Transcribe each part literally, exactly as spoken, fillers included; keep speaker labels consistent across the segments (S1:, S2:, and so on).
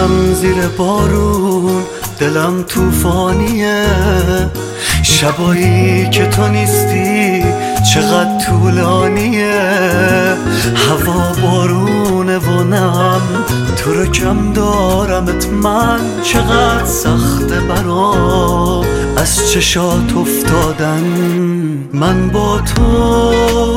S1: میشم زیر بارون، دلم توفانیه. شبایی که تو نیستی چقدر طولانیه. هوا بارونه و نم، تو رو کم دارمت من. چقدر سخته برام از چشات افتادن. من با تو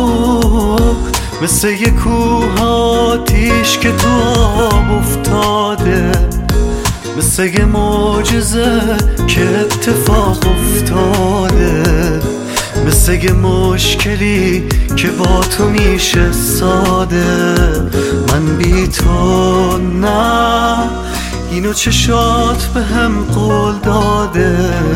S1: مثل یه کوه آتیش که تو آب افتاده، مثل یه معجزه که اتفاق افتاده، مثل یه مشکلی که با تو میشه ساده. من بی تو نه، اینو چشات به هم قول داده.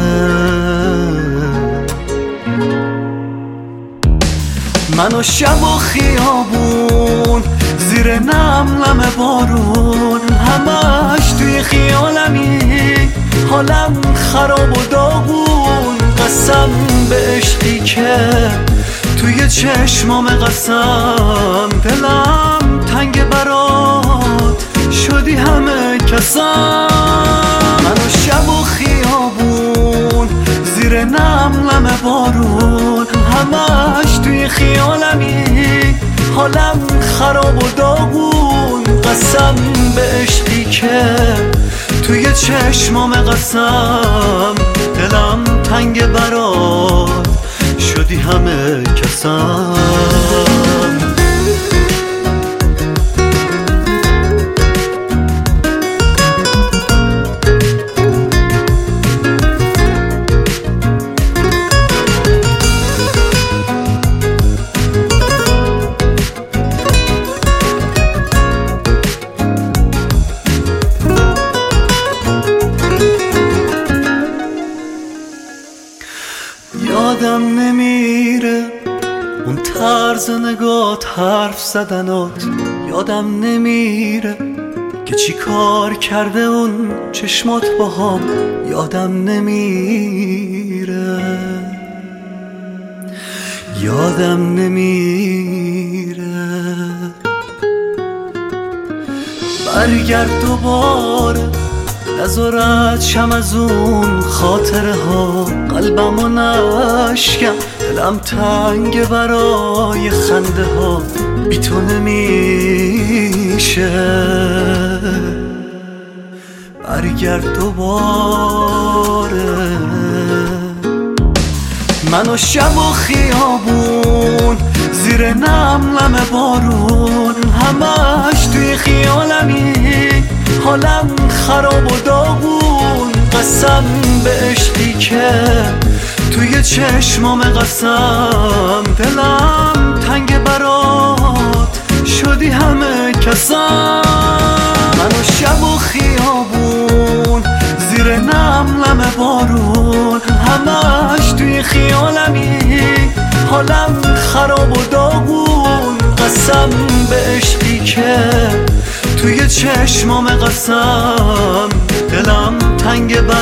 S1: من و شب و خیابون، زیر نم نم بارون، همش توی خیالمی، حالم خراب و داغون. قسم به عشقی که توی چشمام، قسم دلم تنگ برات شدی همه کسم. من و شب و خیابون، زیر نم نم بارون، همش توی خیالمی، حالم خراب و داغون. قسم به عشقی که توی چشمام، قسم دلم تنگ برات شدی همه کسم. یادم نمیره اون طرز نگات، حرف زدنات. یادم نمیره که چی کار کرده اون چشمات با هم. یادم نمیره، یادم نمیره. برگرد دوباره، نذارت شم از اون خاطره ها. قلبمو نشکن، دلم تنگ برای خنده ها. بی تو نمیشه. برگرد دوباره. من و شب و خیابون، زیر نم نم بارون، همش توی خیالمی، حالم خراب و داغون. قسم به عشقی که توی چشمام، قسم دلم تنگ برات شدی همه کسم. من و شب و خیابون، زیر نم نم بارون، همش توی خیالمی، حالم خراب و داغون. قسم به عشقی که توی چشمام، قسم دلم تنگ